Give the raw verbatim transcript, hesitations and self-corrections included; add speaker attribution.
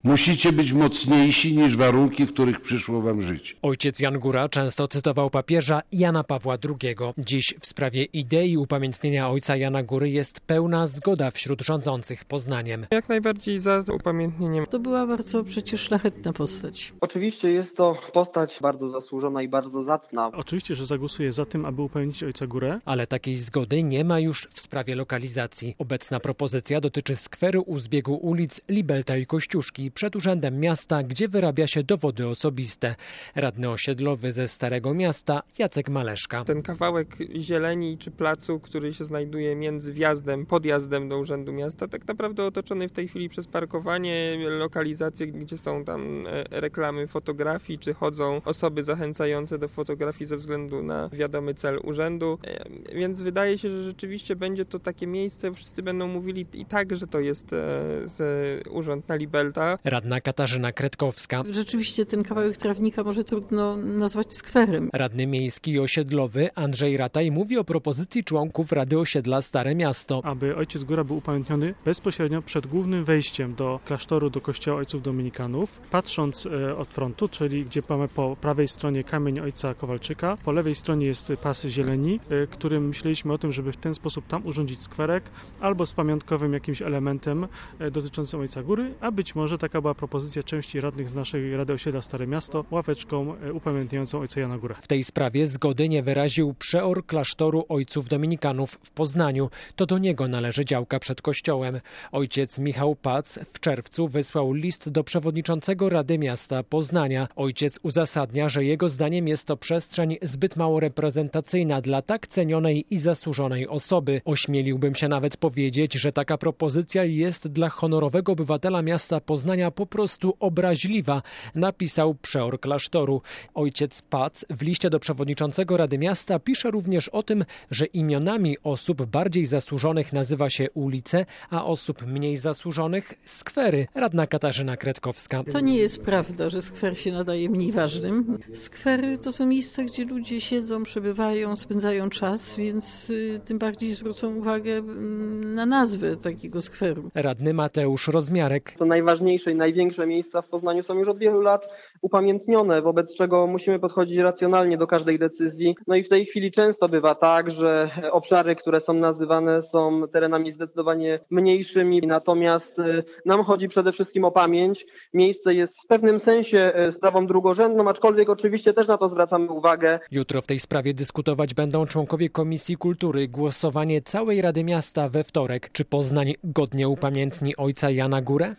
Speaker 1: Musicie być mocniejsi niż warunki, w których przyszło wam żyć.
Speaker 2: Ojciec Jan Góra często cytował papieża Jana Pawła drugiego. Dziś w sprawie idei upamiętnienia ojca Jana Góry jest pełna zgoda wśród rządzących Poznaniem.
Speaker 3: Jak najbardziej za upamiętnieniem.
Speaker 4: To była bardzo przecież szlachetna postać.
Speaker 5: Oczywiście jest to postać bardzo zasłużona i bardzo zacna.
Speaker 6: Oczywiście, że zagłosuję za tym, aby upamiętnić ojca Górę.
Speaker 2: Ale takiej zgody nie ma już w sprawie lokalizacji. Obecna propozycja dotyczy skweru u zbiegu ulic Libelta i Kościuszki przed Urzędem Miasta, gdzie wyrabia się dowody osobiste. Radny osiedlowy ze Starego Miasta Jacek Maleszka.
Speaker 3: Ten kawałek zieleni czy placu, który się znajduje między wjazdem, podjazdem do Urzędu Miasta, tak naprawdę otoczony w tej chwili przez parkowanie, lokalizacje, gdzie są tam reklamy fotografii, czy chodzą osoby zachęcające do fotografii ze względu na wiadomy cel urzędu. Więc wydaje się, że rzeczywiście będzie to takie miejsce, wszyscy będą mówili i tak, że to jest z urząd na Libelta.
Speaker 2: Radna Katarzyna Kretkowska.
Speaker 4: Rzeczywiście ten kawałek trawnika może trudno nazwać skwerem.
Speaker 2: Radny miejski i osiedlowy Andrzej Rataj mówi o propozycji członków Rady Osiedla Stare Miasto.
Speaker 6: Aby ojciec Góra był upamiętniony bezpośrednio przed głównym wejściem do klasztoru, do kościoła ojców dominikanów. Patrząc od frontu, czyli gdzie mamy po prawej stronie kamień ojca Kowalczyka, po lewej stronie jest pas zieleni, którym myśleliśmy o tym, żeby w ten sposób tam urządzić skwerek albo z pamiątkowym jakimś elementem dotyczącym ojca Góry, a być może taka była propozycja części radnych z naszej Rady Osiedla Stare Miasto, ławeczką upamiętniającą ojca Jana Górę.
Speaker 2: W tej sprawie zgody nie wyraził przeor klasztoru ojców dominikanów w Poznaniu. To do niego należy działka przed kościołem. Ojciec Michał Pac w czerwcu wysłał list do przewodniczącego Rady Miasta Poznania. Ojciec uzasadnia, że jego zdaniem jest to przestrzeń zbyt mało reprezentacyjna dla tak cenionej i zasłużonej osoby. Ośmieliłbym się nawet powiedzieć, że taka propozycja jest dla honorowego obywatela miasta Poznania po prostu obraźliwa, napisał przeor klasztoru. Ojciec Pac w liście do przewodniczącego Rady Miasta pisze również o tym, że imionami osób bardziej zasłużonych nazywa się ulice, a osób mniej zasłużonych skwery. Radna Katarzyna Kretkowska.
Speaker 4: To nie jest prawda, że skwer się nadaje mniej ważnym. Skwery to są miejsca, gdzie ludzie siedzą, przebywają, spędzają czas, więc y, tym bardziej zwrócą uwagę y, na nazwę takiego skweru.
Speaker 2: Radny Mateusz Rozmiarek.
Speaker 5: To najważniejsze i największe miejsca w Poznaniu są już od wielu lat upamiętnione, wobec czego musimy podchodzić racjonalnie do każdej decyzji. No i w tej chwili często bywa tak, że obszary, które są nazywane, są terenami zdecydowanie mniejszymi, natomiast nam chodzi przede wszystkim o pamięć. Miejsce jest w pewnym sensie sprawą drugorzędną, aczkolwiek oczywiście też na to zwracamy uwagę.
Speaker 2: Jutro w tej sprawie dyskutować będą członkowie Komisji Kultury. Głosowanie całej Rady Miasta we wtorek. Czy Poznań godnie upamiętni ojca Jana Górę?